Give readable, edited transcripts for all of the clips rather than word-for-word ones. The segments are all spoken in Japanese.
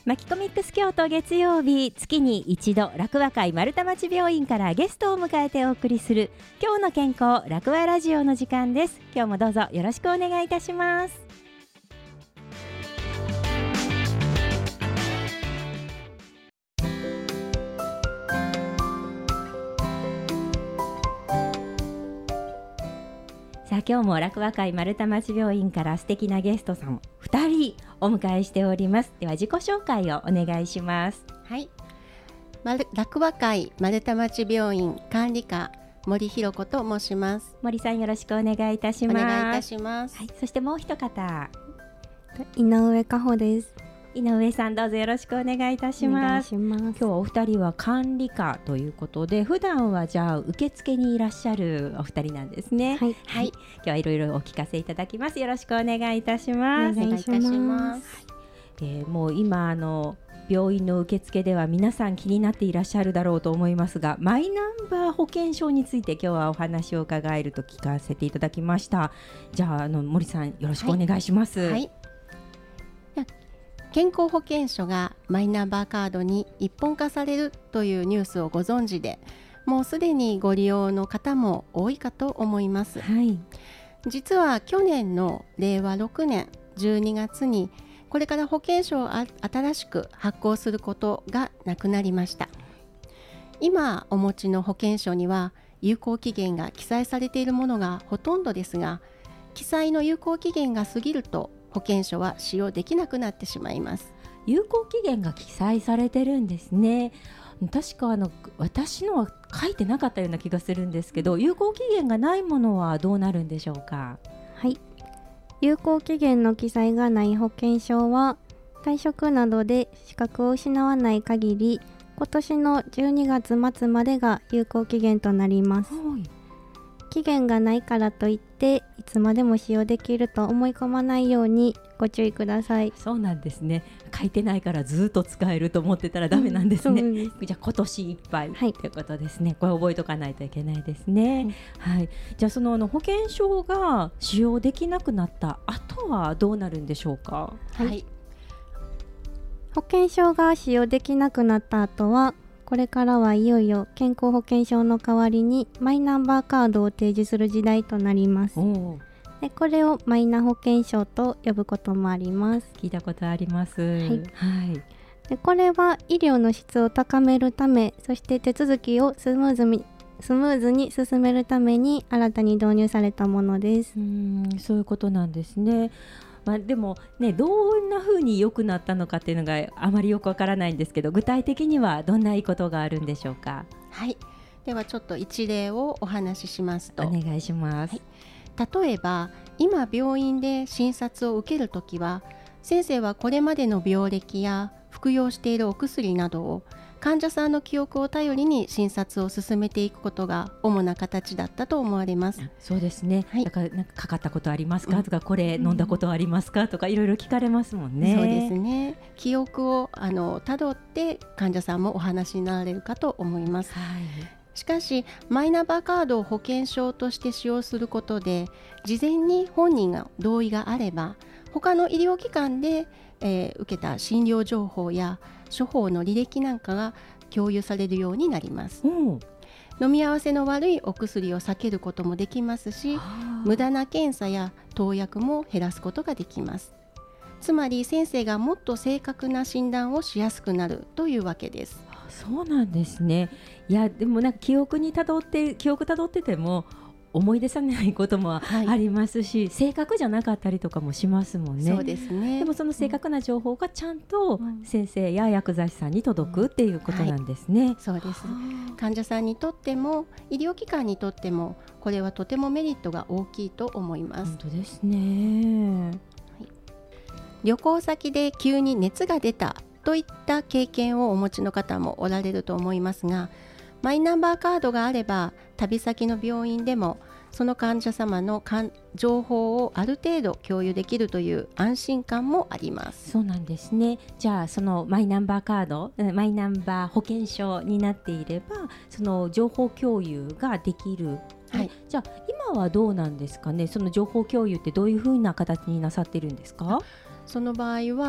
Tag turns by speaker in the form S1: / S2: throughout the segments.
S1: マキコミックス京都月曜日、月に一度楽和会丸太町病院からゲストを迎えてお送りする今日の健康楽和ラジオの時間です。今日もどうぞよろしくお願いいたします。さあ今日も楽和会丸太町病院から素敵なゲストさん2人お迎えしております。では自己紹介をお願いします。
S2: はい、楽和会丸太町病院管理課森弘子と申します。
S1: 森さんよろしくお願いいたします。
S2: お願いいたします。
S1: はい、そしてもう一方
S3: 井上佳穂です。
S1: 井上さんどうぞよろしくお願いいたします。今日はお二人は管理課ということで、普段はじゃあ受付にいらっしゃるお二人なんですね。
S3: はい、
S1: はい、今日はいろいろお聞かせいただきます。よろしくお願いいたします。
S3: お願いいたします。
S1: もう今病院の受付では皆さん気になっていらっしゃるだろうと思いますが、マイナンバー保険証について今日はお話を伺えると聞かせていただきました。じゃあ森さんよろしくお願いします。
S2: はいはい、健康保険証がマイナンバーカードに一本化されるというニュースをご存知で、もうすでにご利用の方も多いかと思います。
S1: はい、
S2: 実は去年の令和6年12月にこれから保険証を新しく発行することがなくなりました。今お持ちの保険証には有効期限が記載されているものがほとんどですが、記載の有効期限が過ぎると保険証は使用できなくなってしまいます。
S1: 有効期限が記載されてるんですね。確か私のは書いてなかったような気がするんですけど、有効期限がないものはどうなるんでしょうか。
S3: はい、有効期限の記載がない保険証は退職などで資格を失わない限り今年の12月末までが有効期限となります。
S1: はい、
S3: 期限がないからといっていつまでも使用できると思い込まないようにご注意ください。
S1: そうなんですね。書いてないからずっと使えると思ってたらダメなんですね。じゃあ今年いっぱいということですね。これ覚えとかないといけないですね。はい、じゃあその保険証が使用できなくなった後はどうなるんでしょうか。
S3: はい、保険証が使用できなくなった後はこれからはいよいよ健康保険証の代わりにマイナンバーカードを提示する時代となります。でこれをマイナ保険証と呼ぶこともあります。
S1: 聞いたことあります。はい
S3: はい、でこれは医療の質を高めるため、そして手続きをスムーズに進めるために新たに導入されたものです。
S1: そういうことなんですね。でもね、どんな風に良くなったのかっていうのがあまりよくわからないんですけど、具体的にはどんないいことがあるんでしょうか。
S2: はい、ではちょっと一例をお話ししますと、
S1: お願いします。
S2: 例えば今病院で診察を受けるときは、先生はこれまでの病歴や服用しているお薬などを患者さんの記憶を頼りに診察を進めていくことが主な形だったと思われます。
S1: そうですね、
S2: はい、
S1: だからなんかかかったことありますか、とかこれ飲んだことありますか、とかいろいろ聞かれますもんね。
S2: そうですね、記憶をたどって患者さんもお話になられるかと思います。しかしマイナンバーカードを保険証として使用することで、事前に本人の同意があれば他の医療機関で、受けた診療情報や処方の履歴なんかが共有されるようになります。飲み合わせの悪いお薬を避けることもできますし、無駄な検査や投薬も減らすことができます。つまり先生がもっと正確な診断をしやすくなるというわけです。
S1: そうなんですね。いやでもなんか記憶たどってても思い出さないこともありますし、正確じゃなかったりとかもしますもんね。
S2: そうですね。
S1: でもその正確な情報がちゃんと先生や薬剤師さんに届くっていうことなんですね。
S2: そうです。患者さんにとっても医療機関にとってもこれはとてもメリットが大きいと思います。
S1: 本当ですね。
S2: 旅行先で急に熱が出たといった経験をお持ちの方もおられると思いますが、マイナンバーカードがあれば旅先の病院でもその患者様の情報をある程度共有できるという安心感もあります。
S1: そうなんですね。じゃあそのマイナンバーカード、マイナンバー保険証になっていればその情報共有ができる。じゃあ今はどうなんですかね。その情報共有ってどういうふうな形になさっているんですか。
S2: その場合は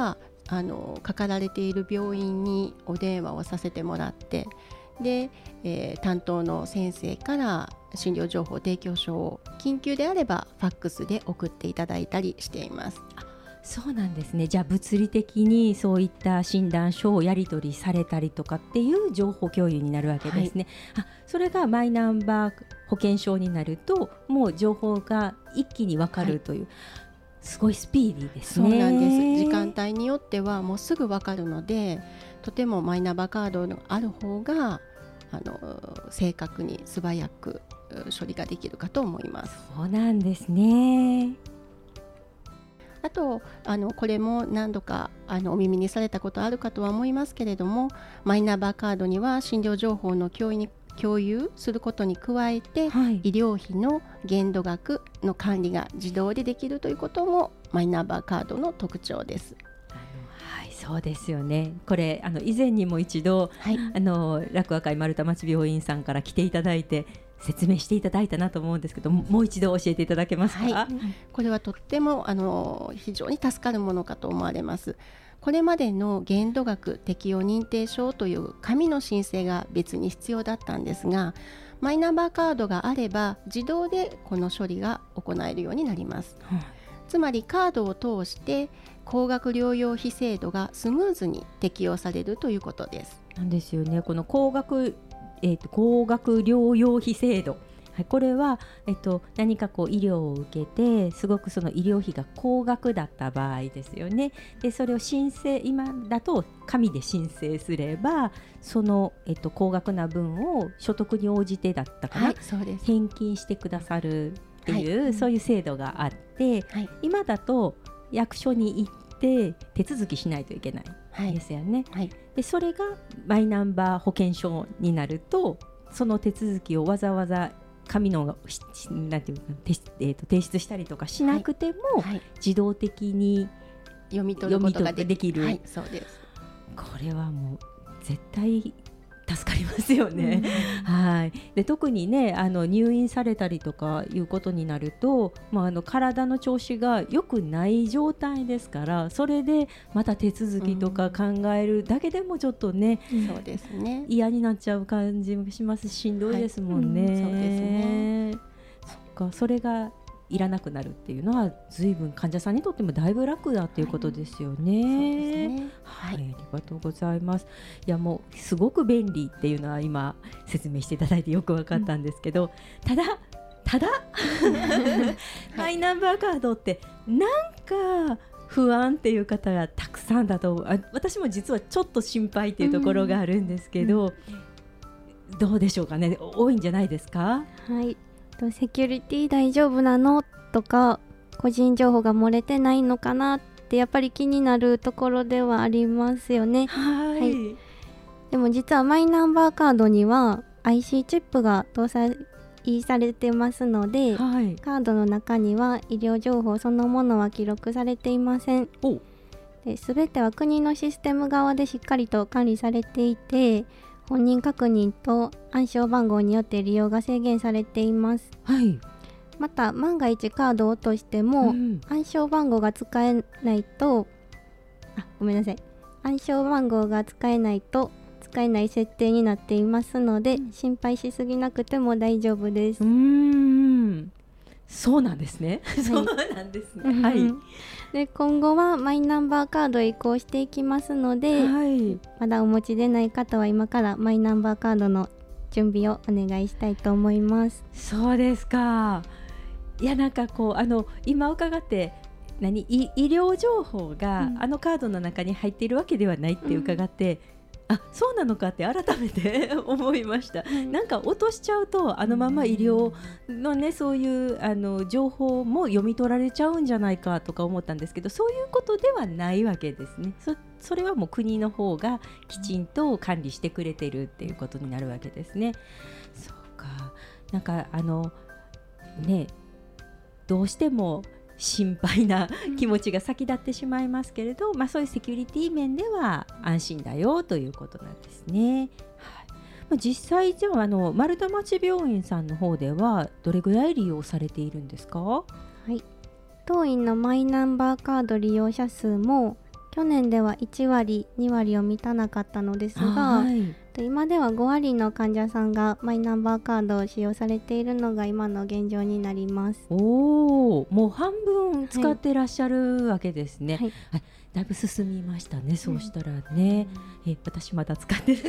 S2: かかられている病院にお電話をさせてもらって、で、担当の先生から診療情報提供書を緊急であればファックスで送っていただいたりしています。
S1: そうなんですね。じゃあ物理的にそういった診断書をやり取りされたりとかっていう情報共有になるわけですね、それがマイナンバー保険証になるともう情報が一気に分かるという、すごいスピーディーですね。
S2: そうなんです。時間帯によってはもうすぐ分かるので、とてもマイナンバーカードのある方が正確に素早く処理ができるかと思います。
S1: そうなんですね。
S2: あとこれも何度かお耳にされたことあるかとは思いますけれども、マイナンバーカードには診療情報の共有することに加えて、医療費の限度額の管理が自動でできるということもマイナンバーカードの特徴です。
S1: そうですよね。これ以前にも一度、楽和会丸太町病院さんから来ていただいて説明していただいたなと思うんですけど、もう一度教えていただけますか？
S2: これはとっても非常に助かるものかと思われます。これまでの限度額適用認定証という紙の申請が別に必要だったんですが、マイナンバーカードがあれば自動でこの処理が行えるようになります、つまりカードを通して高額療養費制度がスムーズに適用されるということです。
S1: なんですよね。この高額療養費制度、これは、何か医療を受けてすごくその医療費が高額だった場合ですよね。でそれを今だと紙で申請すればその、高額な分を所得に応じてだったかな、
S2: そうです。
S1: 返金してくださるっていう、そういう制度があって、今だと役所に行って手続きしないといけないですよね、でそれがマイナンバー保険証になるとその手続きをわざわざ紙のなんていうか提出したりとかしなくても、自動的に
S2: 読み取ることができる、
S1: そうです。これはもう絶対助かりますよね、で特にね入院されたりとかいうことになると、体の調子が良くない状態ですから、それでまた手続きとか考えるだけでもちょっとね、
S2: そうですね、
S1: 嫌になっちゃう感じもしますし、しんどいですもんね、
S2: そうですね。
S1: そっか、それがいらなくなるっていうのは随分患者さんにとってもだいぶ楽だっていうことですよね、
S2: そうですね、
S1: ありがとうございます。いやもうすごく便利っていうのは今説明していただいてよく分かったんですけど、ただマイナンバーカードってなんか不安っていう方がたくさんだと、私も実はちょっと心配っていうところがあるんですけど、どうでしょうかね、多いんじゃないですか？
S3: セキュリティ大丈夫なのとか、個人情報が漏れてないのかなってやっぱり気になるところではありますよね。でも実はマイナンバーカードには IC チップが搭載されてますので、カードの中には医療情報そのものは記録されていません。全ては国のシステム側でしっかりと管理されていて、本人確認と暗証番号によって利用が制限されています、また万が一カードを落としても、暗証番号が使えないと暗証番号が使えないと使えない設定になっていますので、心配しすぎなくても大丈夫です。
S1: そうなんですね。そうなんですね。
S3: で今後はマイナンバーカードへ移行していきますので、まだお持ちでない方は今からマイナンバーカードの準備をお願いしたいと思います。
S1: そうですか。いやなんか今伺って医療情報が、カードの中に入っているわけではないって伺って、そうなのかって改めて思いました、なんか落としちゃうとまま医療のね、そういう情報も読み取られちゃうんじゃないかとか思ったんですけど、そういうことではないわけですね。それはもう国の方がきちんと管理してくれてるっていうことになるわけですね。そうか、なんかね、どうしても心配な気持ちが先立ってしまいますけれど、そういうセキュリティ面では安心だよということなんですね。実際じゃあ丸太町病院さんの方ではどれぐらい利用されているんですか？
S3: 当院のマイナンバーカード利用者数も去年では1割2割を満たなかったのですが、今では5割の患者さんがマイナンバーカードを使用されているのが今の現状になります。
S1: おー、もう半分使ってらっしゃるわけですね。はいはい、だいぶ進みましたね。そうしたらね、私まだ使ってる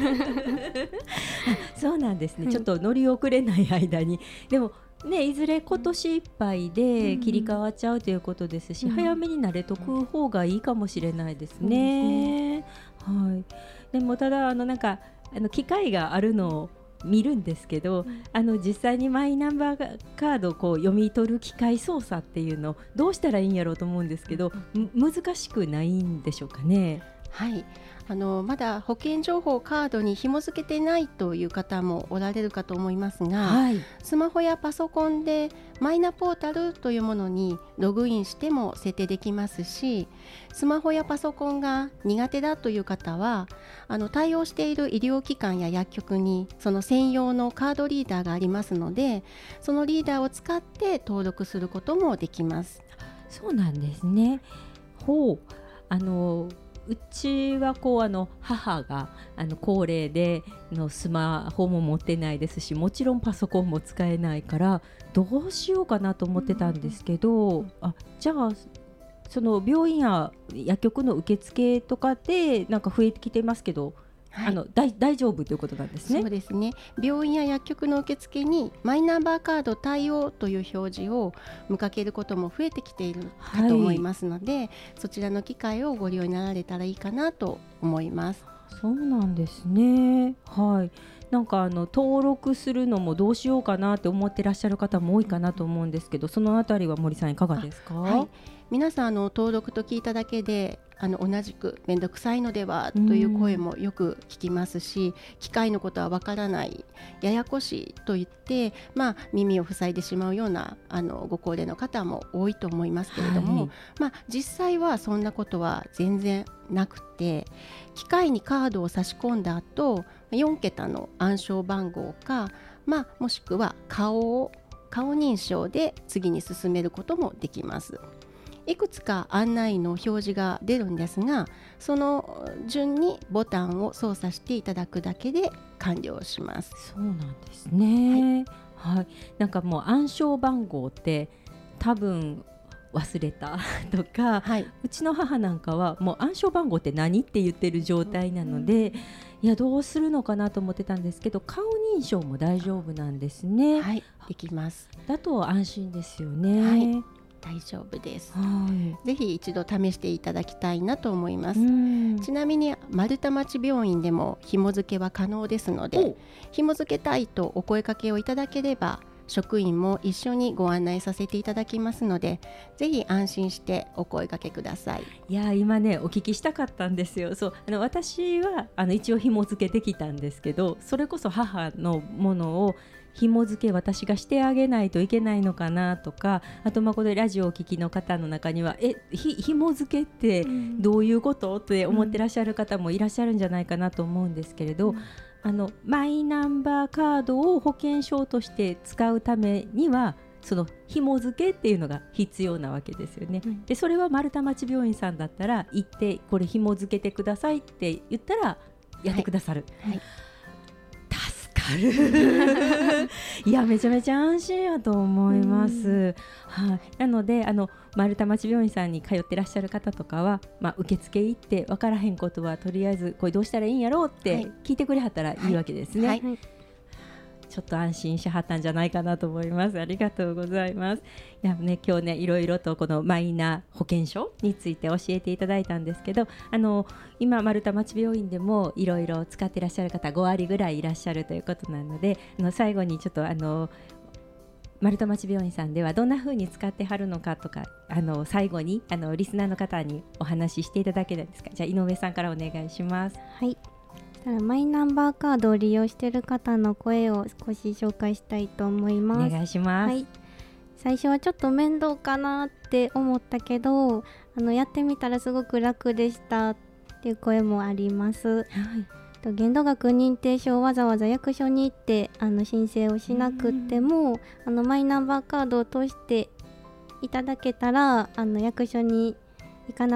S1: そうなんですね、ちょっと乗り遅れない間にでもね、いずれ今年いっぱいで切り替わっちゃうということですし、早めに慣れとく方がいいかもしれないですね。はい、でもただなんか機会があるのを見るんですけど、実際にマイナンバーカードをこう読み取る機械操作っていうのをどうしたらいいんやろうと思うんですけど、難しくないんでしょうかね。
S2: はい、まだ保険情報をカードに紐付けてないという方もおられるかと思いますが、はい、スマホやパソコンでマイナポータルというものにログインしても設定できますし、スマホやパソコンが苦手だという方は対応している医療機関や薬局にその専用のカードリーダーがありますので、そのリーダーを使って登録することもできます。
S1: そうなんですね。ほう、うちはこう母が高齢でスマホも持ってないですし、もちろんパソコンも使えないからどうしようかなと思ってたんですけど、じゃあその病院や薬局の受付とかでなんか増えてきてますけど、はい、大丈夫ということなんですね。
S2: そうですね。病院や薬局の受付にマイナンバーカード対応という表示を見かけることも増えてきているかと思いますので、はい、そちらの機会をご利用になられたらいいかなと思います。
S1: そうなんですね。はい、なんか登録するのもどうしようかなって思ってらっしゃる方も多いかなと思うんですけど、そのあたりは森さんいかがですか？
S2: はい、皆さん登録と聞いただけで同じく面倒くさいのではという声もよく聞きますし、機械のことはわからない、ややこしいと言って、耳を塞いでしまうようなご高齢の方も多いと思いますけれども、はい、実際はそんなことは全然なくて、機械にカードを差し込んだ後4桁の暗証番号か、もしくは顔認証で次に進めることもできます。いくつか案内の表示が出るんですが、その順にボタンを操作していただくだけで完了します。
S1: そうなんですね。はいはい、なんかもう暗証番号って多分忘れたとか、はい、うちの母なんかはもう暗証番号って何って言ってる状態なので、いやどうするのかなと思ってたんですけど、顔認証も大丈夫なんですね。
S2: はい、できます。
S1: だと安心ですよね。
S2: はい、大丈夫です。ぜひ一度試していただきたいなと思います。ちなみに丸太町病院でも紐付けは可能ですので、紐付けたいとお声かけをいただければ職員も一緒にご案内させていただきますので、ぜひ安心してお声かけください。
S1: いや今ねお聞きしたかったんですよ。そう私は一応紐付けできたんですけど、それこそ母のものを紐付け私がしてあげないといけないのかなとか、あとこれラジオをお聞きの方の中には紐付けってどういうこと、って思ってらっしゃる方もいらっしゃるんじゃないかなと思うんですけれど、マイナンバーカードを保険証として使うためにはその紐付けっていうのが必要なわけですよね。でそれは丸太町病院さんだったら行ってこれ紐付けてくださいって言ったらやってくださる。はいはい、いやめちゃめちゃ安心やと思います。なので丸太町病院さんに通ってらっしゃる方とかは、受付行って分からへんことはとりあえずこれどうしたらいいんやろうって聞いてくれはったらいいわけですね。はいはい、ちょっと安心しはったんじゃないかなと思います。ありがとうございます。いや、ね、今日ねいろいろとこのマイナ保険証について教えていただいたんですけど、今丸太町病院でもいろいろ使ってらっしゃる方5割ぐらいいらっしゃるということなので、最後にちょっと丸太町病院さんではどんな風に使ってはるのかとか最後にリスナーの方にお話ししていただけないですか。じゃあ井上さんからお願いします。
S3: はい、マイナンバーカードを利用している方の声を少し紹介したいと思います。
S1: お願いします。はい、
S3: 最初はちょっと面倒かなって思ったけどやってみたらすごく楽でしたっていう声もあります。はい、限度額認定証をわざわざ役所に行って申請をしなくってもマイナンバーカードを通していただけたら役所に行かなく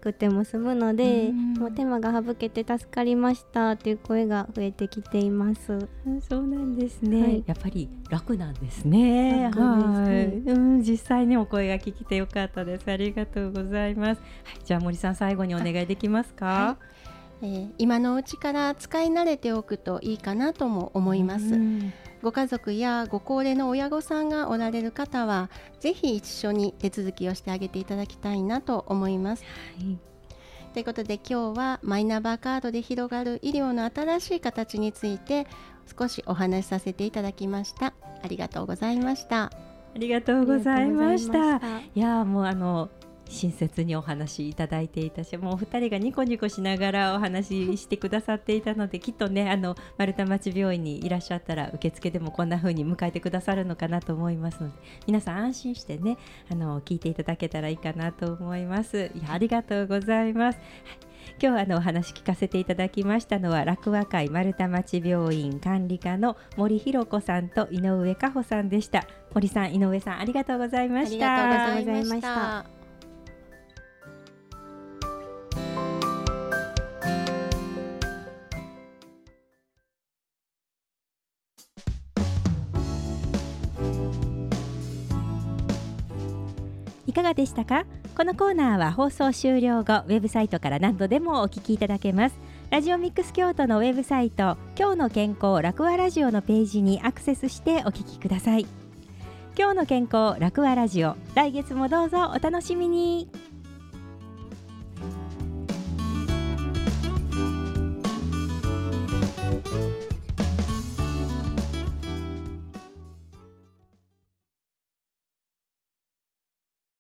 S3: くても済むので、もう手間が省けて助かりましたという声が増えてきています。
S1: そうなんですね、やっぱり楽なんですね。実際にお声が聞けてよかったです。ありがとうございます。じゃあ森さん、最後にお願いできますか？
S2: 今のうちから使い慣れておくといいかなとも思います。ご家族やご高齢の親御さんがおられる方はぜひ一緒に手続きをしてあげていただきたいなと思います。ということで今日はマイナンバーカードで広がる医療の新しい形について少しお話しさせていただきました。ありがとうございました。
S1: ありがとうございました。いやもう親切にお話いただいていたし、もうお二人がニコニコしながらお話ししてくださっていたのできっとね丸太町病院にいらっしゃったら受付でもこんな風に迎えてくださるのかなと思いますので、皆さん安心してね聞いていただけたらいいかなと思います。いやありがとうございます。今日お話聞かせていただきましたのは楽和会丸太町病院管理課の森弘子さんと井上佳穂さんでした。森さん、井上さん、ありがとうございました。
S2: ありがとうございました。
S1: いかがでしたか？このコーナーは放送終了後ウェブサイトから何度でもお聞きいただけます。ラジオミックス京都のウェブサイト今日の健康楽和ラジオのページにアクセスしてお聞きください。今日の健康楽和ラジオ、来月もどうぞお楽しみに。